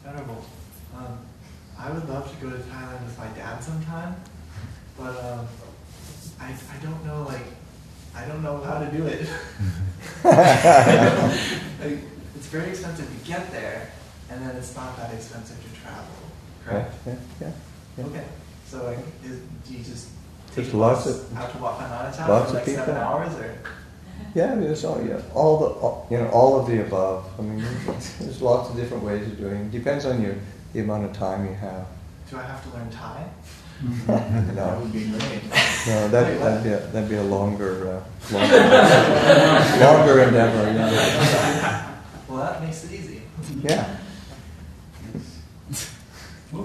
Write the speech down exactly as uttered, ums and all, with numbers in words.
Venerable, um, I would love to go to Thailand with my dad sometime, but um, I I don't know like I don't know how to do it. Like, it's very expensive to get there, and then it's not that expensive to travel. Correct? Yeah, yeah, yeah. Okay. So like, is, do you just There's take lots bus of out to Wat Phra Nanacham lots for of like seven people. hours, or? Yeah, I mean, it's all yeah, all the all, you know, all of the above. I mean, there's lots of different ways of doing it. Depends on your the amount of time you have. Do I have to learn Thai? That That would be great. No, that that'd be a, that'd be a longer uh, longer, longer endeavor. Yeah. Well, that makes it easy. Yeah.